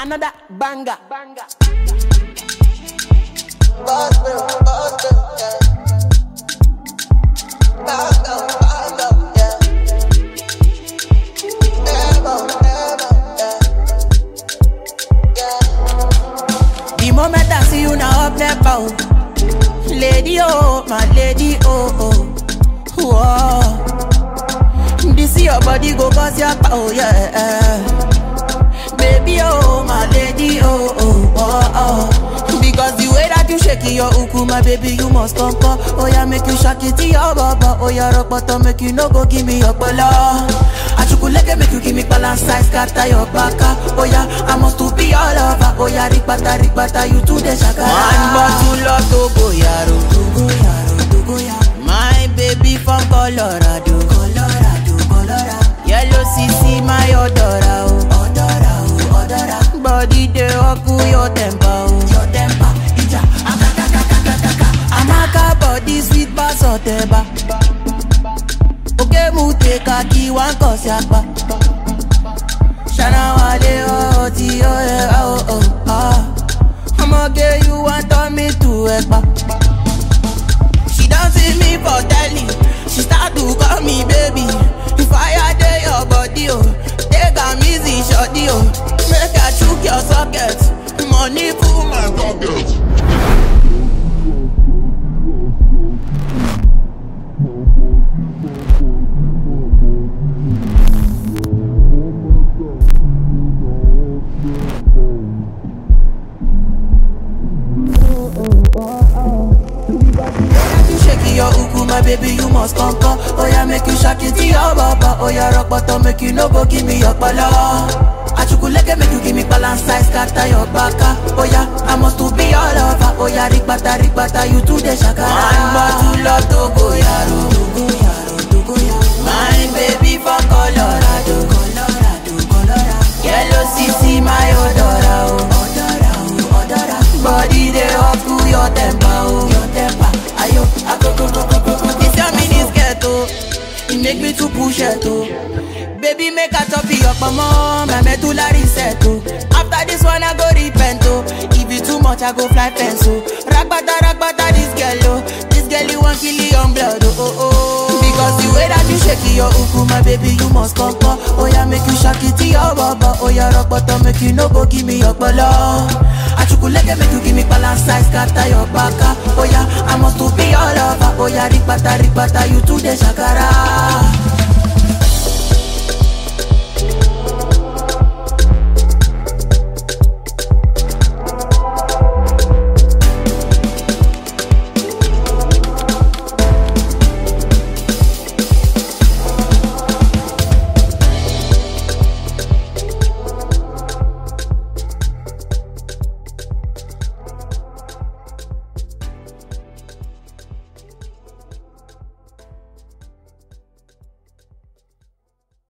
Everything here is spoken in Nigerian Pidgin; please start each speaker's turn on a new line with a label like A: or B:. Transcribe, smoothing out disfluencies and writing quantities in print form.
A: Another banger. The moment I see you now up there, bow. Lady, oh, my lady, oh, oh. Whoa. This your body go cause your power, yeah. Baby, oh, my lady, oh, oh, oh, oh. Because the way that you shake your uku, my baby, you must come. Oh, yeah, make you shake it to your baba. Oh, yeah, rock bottom, make you no go give me your pala. Achukuleke, make you give me balance size, scatter your baka. Oh, yeah, I must to be all over. Oh, yeah, rikbata, you to the shakara. One bottle of Togo, yaro, Togo, yaro, Togo, yaro. My baby from Colorado, Colorado, Colorado. Yellow CC, my odora, oh. Body they oku your temper, oh. Your temper, ija, akakakakakaka. Amaka body sweet bass oteba. Oke mute kaki wan kosi akpa. Shana wale oh ti oh oh ah. I'ma get you want on me to ekpa. She don't see me for telly. She start to call me baby. If I dey your body oh, take am easy shorty oh. Make I choke your socket, money full my pocket. Your uku, my baby, you must conquer. Oh yeah, make you shake it to your baba. Oh yeah, rock bottom, make you no go give me your pala. Achukuleke, make you give me balance size, scatter your baka. Oh yeah, I must to be all over. Oh yeah, rikbata, you to the shakara. One bottle of Togo, yaro, Togo, yaro, Togo, yaro. My baby from Colorado, Colorado, Colorado. Yellow CC, my odora, oh. Odora, oh, odora. Body they up to your temper, oh. Your temper. Ayo, I go. This your mini skirt, oh. It make me to push it, oh. Baby, make a top your mama, my medulla reset, oh. After this one, I go repent, oh. If it too much, I go fly fence, oh. Ragbata, this girl, oh. This girl, you want kill your blood, oh, oh. Because the way that you shake your uku, my baby, you must come, oh. Yeah, make you shake it to your baba. Oh, yeah, rock bottom, make you no go give me your bala. Achukuleke, make you give me balance size, scatter your baka. Oh yeah, I must to be all over. Oh yeah, rikbata, you to the shakara.